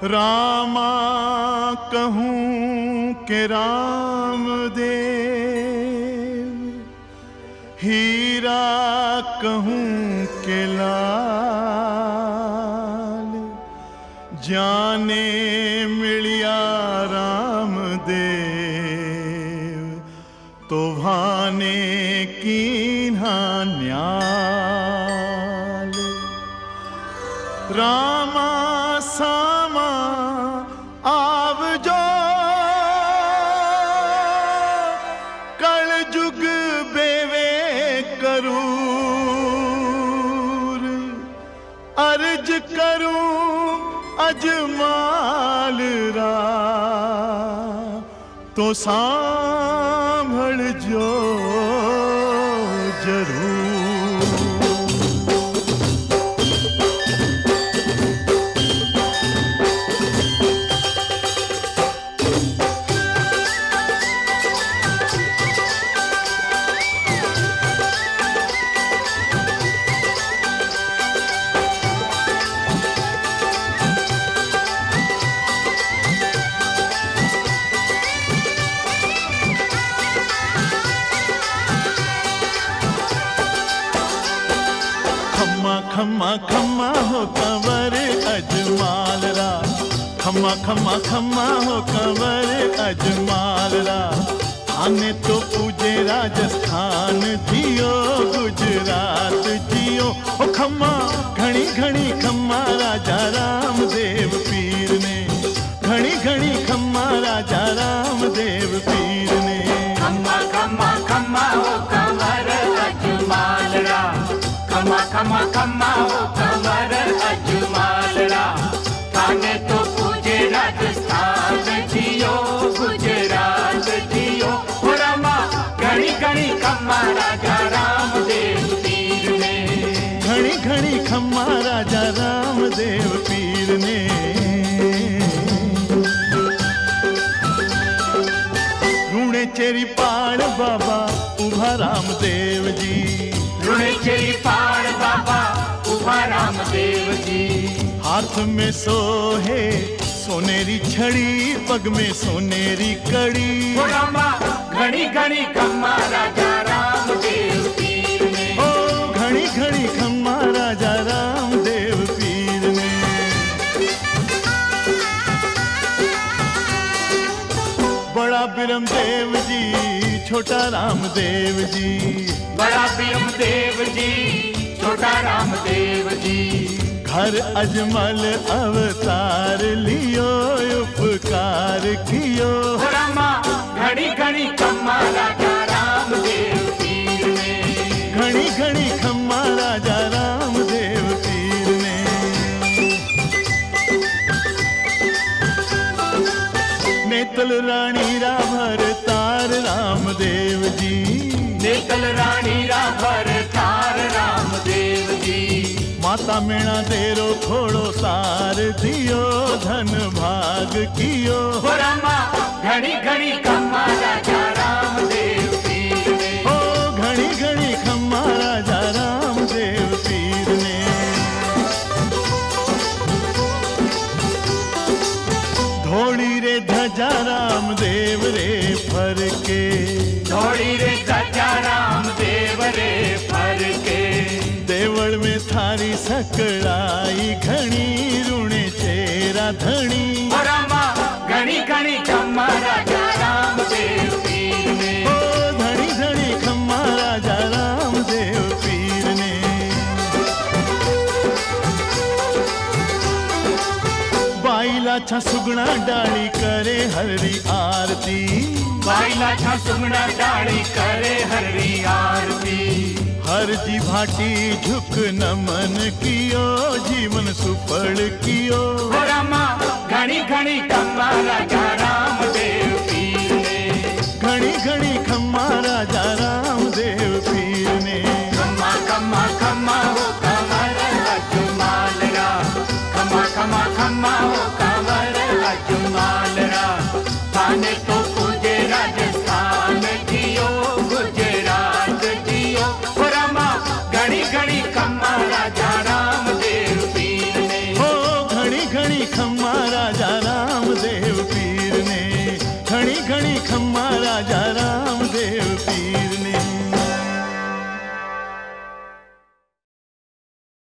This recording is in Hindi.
रामा कहूँ के रामदेव, हीरा कहूँ के लाल, जाने मिलिया रामदेव तो भाने कीन्हा न्याल। रामा सामा आवजो, कल जुग बेवे करूर, अर्ज करूं अजमाल रा तो सांभल जो जरूर। खम्मा खम्मा हो कंवर अजमाल रा, खम्मा खम्मा खम्मा हो कंवर अजमाल रा। आने तो पूजे राजस्थान जियो, गुजरात जियो। ओ खम्मा घणी घणी खम्मा राजा रामदेव पीर ने, घणी घणी खम्मा राजा रामदेव पीर ने। खम्मा खम्मा खम्मा हो कंवर अजमाल रा, खम्मा खम्मा खम्मा हो कंवर अजमाल रा। थाने तो पूजे राजस्थान जियो, गुजरात जियो। हो रामा घणी घणी खम्मा राजा रामदेव पीर ने, घणी घणी खम्मा राजा रामदेव पीर ने। रूणे चेरी पाड़ बाबा उभा रामदेव जी, रूणे चेरी पाड़ बाबा उभा रामदेव जी। हाथ में सोहे सोनेरी छड़ी, पग में सोनेरी कड़ी। हो रामा घणी घणी खम्मा राजा रामदेव पीर ने, ओ घणी घणी खम्मा राजा रामदेव पीर ने। बड़ा बिरम देव जी, छोटा रामदेव जी, बड़ा बिरमदेव जी, छोटा रामदेव जी। घर अजमल अवतार लियो, उपकार कियो। हो रामा घड़ी घड़ी खम्मा राजा रामदेव पीर ने, घणी घणी खम्मा राजा रामदेव पीर ने। नेतल रानी राभर तार रामदेव जी, नेतल रानी राभर तार रामदेव जी। माता मेणा देरो खोड़ो सार दियो, धन भाग कियो। हो रामा घड़ी घड़ी खम्मा राजा रामदेव पीर ने, ओ घणी घणी खम्मा राजा रामदेव पीर ने। धोड़ी रे ध्वजा रामदेव रे फर के, धोड़ी रे ध्वजा रामदेव रे फर के। देवल में थारी सकड़ाई घणी, रूणे चेरा धणी। हो रामा घणी घणी खम्मा राजा रामदेव पीर ने, ओ धणी धणी खम्मा राजा रामदेव पीर ने। बाईला छा सुगना डाली करे हरी आरती, बाईला छा सुगना डाली करे हरी आरती। हर जी भाटी झुक नमन कियो, जीवन सुफल कियो। हो रामा घणी घणी खम्मा राजा रामदेव पीर ने, घणी घणी खम्मा राजा रामदेव पीर ने। खम्मा खम्मा खम्मा हो कंवर अजमाल रा, खम्मा खम्मा खम्मा हो कंवर अजमाल रा। थाने तो पूजे राजस्थान जियो, गुजरात जियो। हो रामा घड़ी घड़ी खम्मा राजा रामदेव पीर ने, ओ घणी घणी खम्मा राजा रामदेव पीर ने, घणी घणी खम्मा राजा राम